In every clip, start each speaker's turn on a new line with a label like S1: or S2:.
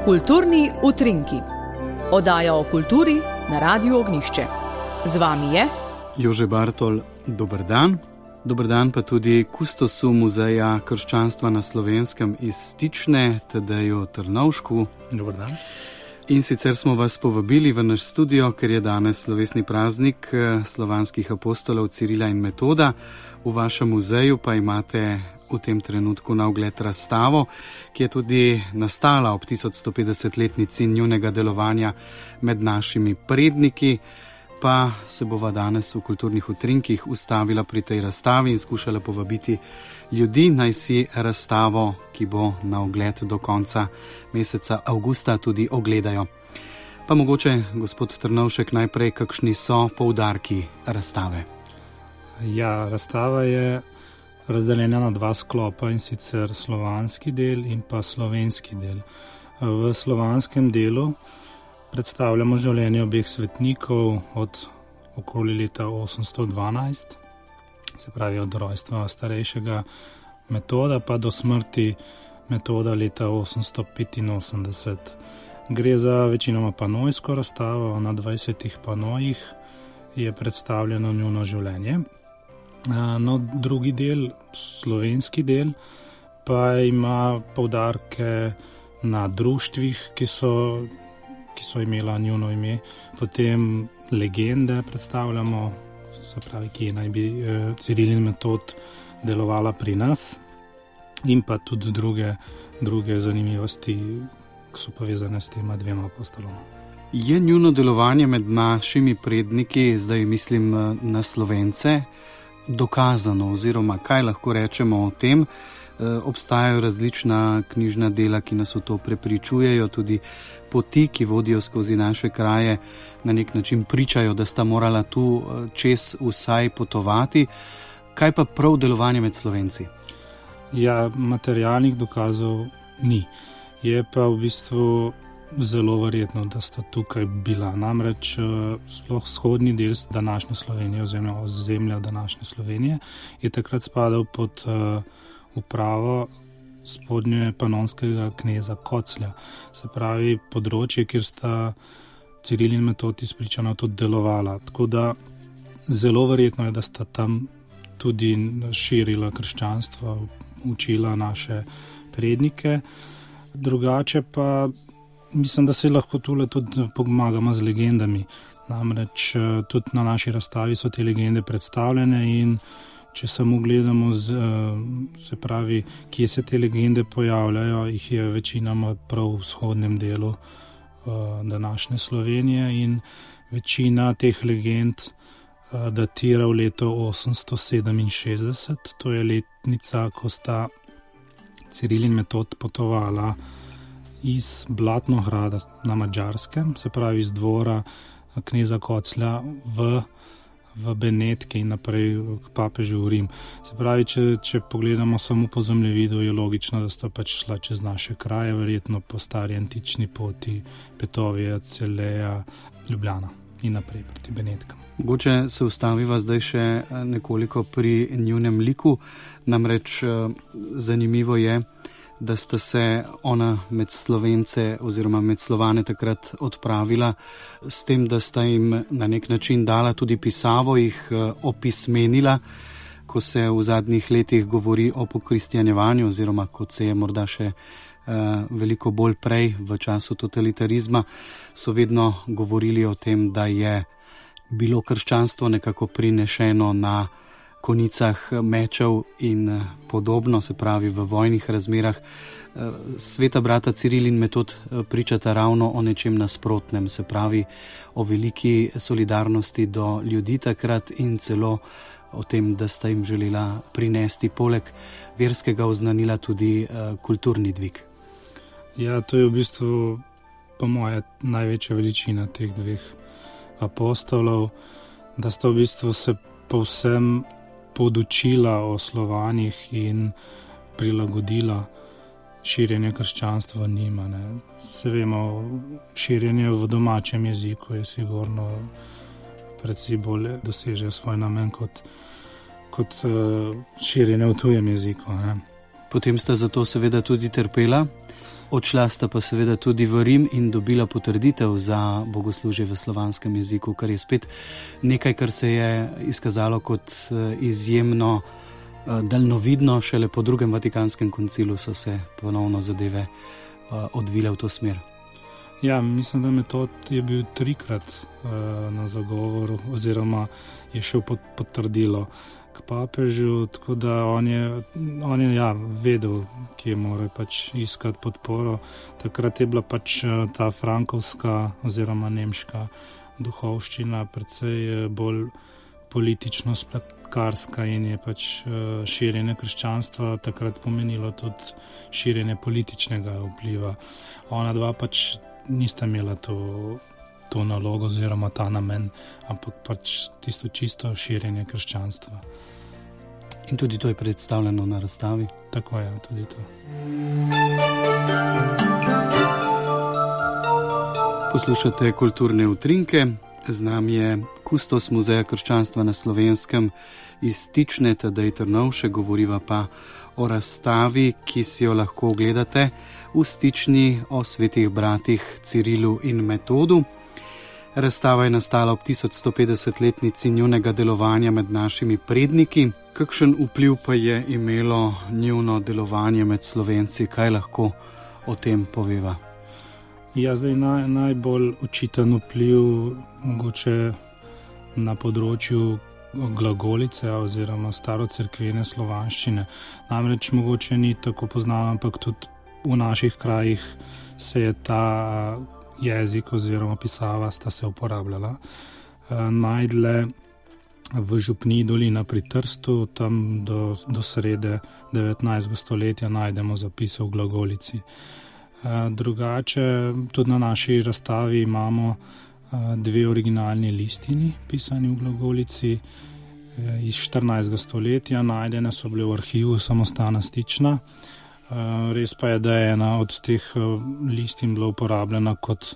S1: Kulturni utrinki. Oddaja o kulturi na Radiu Ognjišče. Z vami je
S2: Jože Bartol, dober dan. Dober dan pa tudi kustosu Muzeja krščanstva na Slovenskem iz Stične, Tadeju Trnovšku.
S3: Dober dan.
S2: In sicer smo vas povabili v naš studio, ker je danes slovesni praznik slovanskih apostolov Cirila in Metoda. V vašem muzeju pa imate v tem trenutku na ogled razstavo, ki je tudi nastala ob 1150-letnici njunega delovanja med našimi predniki, pa se bova danes v kulturnih utrinkih ustavila pri tej razstavi in skušala povabiti ljudi, naj si razstavo, ki bo na ogled do konca meseca avgusta, tudi ogledajo. Pa mogoče, gospod Trnovšek, najprej, kakšni so poudarki razstave?
S3: Ja, razstava je razdeljena na dva sklopa, in sicer slovanski del in pa slovenski del. V slovanskem delu predstavljamo življenje obeh svetnikov od okoli leta 812, se pravi od rojstva starejšega Metoda pa do smrti Metoda leta 885. Gre za večinoma panojsko razstavo, na 20 panojih je predstavljeno njuno življenje. No, drugi del, slovenski del, pa ima poudarke na društvih, ki so imela njuno ime, potem legende predstavljamo, se pravi, ki naj bi Ciril in Metod delovala pri nas, in pa tudi druge zanimivosti, ki so povezane s tema dvema apostoloma.
S2: Je njuno delovanje med našimi predniki, zdaj mislim na Slovence, dokazano, oziroma kaj lahko rečemo o tem? Obstajajo različna knjižna dela, ki nas v to prepričujejo, tudi poti, ki vodijo skozi naše kraje, na nek način pričajo, da sta morala tu čez vsaj potovati. Kaj pa prav delovanje med Slovenci?
S3: Ja, materialnih dokazov ni. Je pa v bistvu zelo verjetno, da sta tukaj bila. Namreč sploh vzhodni del današnje Slovenije, ozemlja današnje Slovenije, je takrat spadal pod upravo spodnje panonskega kneza Koclja. Se pravi, področje, kjer sta Ciril in Metod izpričano tudi delovala. Tako da zelo verjetno je, da sta tam tudi širila krščanstvo, učila naše prednike. Drugače pa mislim, da se lahko tule tudi pomagamo z legendami. Namreč tudi na naši razstavi so te legende predstavljene in če samo gledamo, se pravi, kje se te legende pojavljajo, jih je večinoma prav v vzhodnem delu današnje Slovenije in večina teh legend datira v leto 867, to je letnica, ko sta Ciril in Metod potovala iz Blatnohrada na Madžarskem, se pravi iz dvora kneza Koclja v Benetke in naprej k papežu v Rim. Se pravi, če pogledamo samo po zemljevidu, je logično, da sta pač šla čez naše kraje, verjetno po stari antični poti Petovija, Celeja, Ljubljana in naprej proti Benetkam.
S2: Mogoče se ustaviva zdaj še nekoliko pri njunem liku, namreč zanimivo je, da sta se ona med Slovence oziroma med Slovane takrat odpravila s tem, da sta jim na nek način dala tudi pisavo, jih opismenila, ko se v zadnjih letih govori o pokristjanjevanju oziroma kot se je morda še veliko bolj prej v času totalitarizma, so vedno govorili o tem, da je bilo krščanstvo nekako prinešeno na konicah mečev in podobno, se pravi v vojnih razmerah. Sveta brata Ciril in Metod pričata ravno o nečem nasprotnem, se pravi o veliki solidarnosti do ljudi takrat in celo o tem, da sta jim želela prinesti poleg verskega oznanila tudi kulturni dvig.
S3: Ja, to je v bistvu po moje največja veličina teh dveh apostolov, da sta v bistvu se povsem podučila o Slovanih in prilagodila širjenje krščanstva njima. Se vemo, širjenje v domačem jeziku je sigurno predvsej bolj doseže svoj namen kot širjenje v tujem jeziku.
S2: Potem sta zato seveda tudi trpela? Odšla sta pa seveda tudi v Rim in dobila potrditev za bogoslužje v slovanskem jeziku, kar je spet nekaj, kar se je izkazalo kot izjemno daljnovidno. Šele po drugem Vatikanskem koncilu so se ponovno zadeve odvile v to smer.
S3: Ja, mislim, da Metod je bil 3-krat na zagovoru oziroma je šel potrdilo k papežu, tako da on je vedel, kje mora pač iskati podporo. Takrat je bila pač ta frankovska oziroma nemška duhovščina precej bolj politično spletkarska in je pač širjenje krščanstva takrat pomenilo tudi širjenje političnega vpliva. Ona dva pač nista imela to nalogo oziroma ta namen, ampak pač tisto čisto širjenje krščanstva.
S2: In tudi to je predstavljeno na razstavi?
S3: Tako je, tudi to.
S2: Poslušate Kulturne utrinke. Z nami je kustos Muzeja krščanstva na Slovenskem iz Stične, Tadej Trnovšek, govoriva pa o razstavi, ki si jo lahko ogledate v Stični o svetih bratih Cirilu in Metodu. Razstava je nastala ob 1150-letnici njunega delovanja med našimi predniki. Kakšen vpliv pa je imelo njuno delovanje med Slovenci? Kaj lahko o tem poveva?
S3: Ja, zdaj najbolj očiten vpliv mogoče na področju glagolice oziroma starocerkvene slovanščine. Namreč mogoče ni tako poznano, ampak tudi v naših krajih se je ta jezik oziroma pisava sta se uporabljala. Najdle v Župniji dolina pri Trstu, tam do srede 19. stoletja najdemo zapise v glagolici. Drugače, tudi na naši razstavi imamo 2 originalni listini, pisani v glagolici iz 14. stoletja. Najdene so bile v arhivu Samostana Stična. Res pa je, da je ena od teh listin bila uporabljena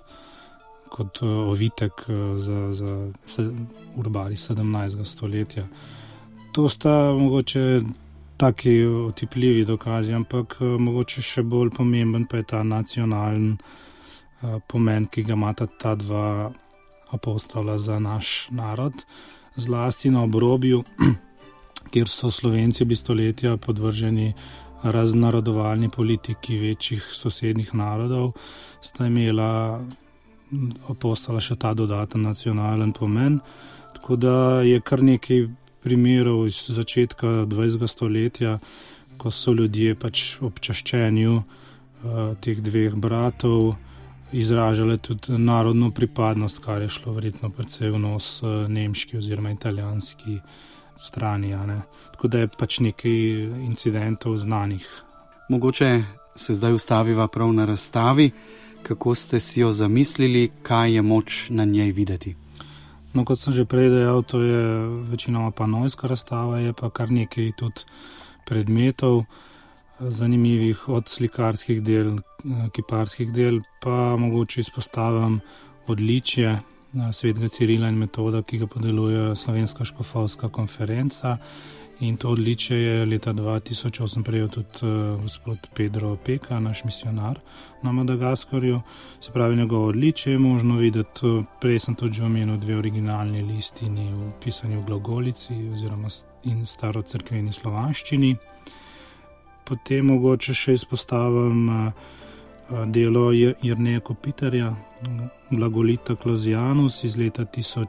S3: kot ovitek za urbari 17. stoletja. To sta mogoče taki otipljivi dokazi, ampak mogoče še bolj pomemben pa je ta nacionalen pomen, ki ga imata ta dva apostola za naš narod, zlasti na obrobju, kjer so Slovenci bili stoletja podvrženi raznarodovalni politiki večjih sosednjih narodov, sta imela apostola še ta dodaten nacionalen pomen, tako da je kar nekaj primerov iz začetka 20. stoletja, ko so ljudje pač ob čaščenju teh 2 bratov izražali tudi narodno pripadnost, kar je šlo verjetno precej v nos nemški oziroma italijanski strani. Tako da je pač nekaj incidentov znanih.
S2: Mogoče se zdaj ustaviva prav na razstavi. Kako ste si jo zamislili, kaj je moč na njej videti?
S3: No, kot sem že prej dejal, to je večinoma panojska razstava, je pa kar nekaj tudi predmetov zanimivih, od slikarskih del, kiparskih del, pa mogoče izpostavim odličje svetega Cirila in Metoda, ki ga podeluje Slovenska škofovska konferenca, in to odličje je leta 2008 prejel tudi gospod Pedro Peka, naš misionar na Madagaskarju. Se pravi, njegovo odličje je možno videti. Prej sem tudi že omenil 2 originalni listini pisani v glagolici oziroma in starocerkveni slovanščini. Potem mogoče še izpostavim delo Jerneja Kopitarja, Glagolita Closianus iz leta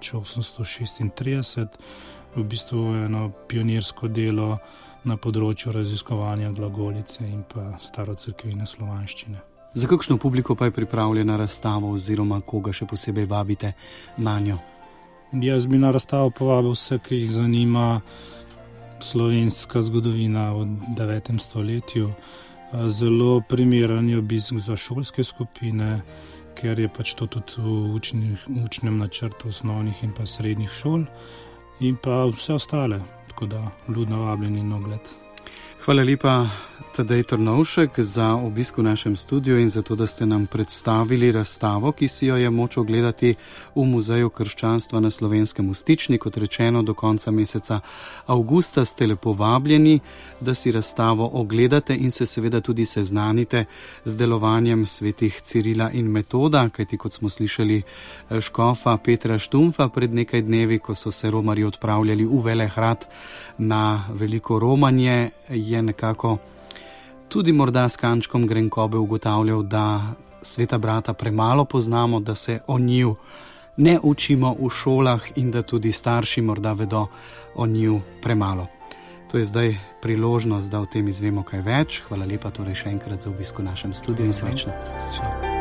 S3: 1836, v bistvu eno pionirsko delo na področju raziskovanja glagolice in pa starocerkvene slovanščine.
S2: Za kakšno publiko pa je pripravljena razstava oziroma koga še posebej vabite na njo?
S3: Jaz bi na razstavo povabil vse, ki jih zanima slovenska zgodovina v 9. stoletju. Zelo primeren je obisk za šolske skupine, ker je pač to tudi v učnem načrtu osnovnih in pa srednjih šol, in pa vse ostale, tako da vljudno vabljeni na ogled.
S2: Hvala lepa, Tadej Trnovšek, za obisk v našem studiu in za to, da ste nam predstavili razstavo, ki si jo je moč ogledati v Muzeju krščanstva na Slovenskem v Stični. Kot rečeno, do konca meseca avgusta ste lepo vabljeni, da si razstavo ogledate in se seveda tudi seznanite z delovanjem svetih Cirila in Metoda, kajti kot smo slišali škofa Petra Štumfa pred nekaj dnevi, ko so se romarji odpravljali v Velehrad na veliko romanje, je nekako tudi morda s kančkom grenkobe ugotavljal, da sveta brata premalo poznamo, da se o njiju ne učimo v šolah in da tudi starši morda vedo o njiju premalo. To je zdaj priložnost, da o tem izvemo kaj več. Hvala lepa torej še enkrat za obisk v našem studiu in srečno.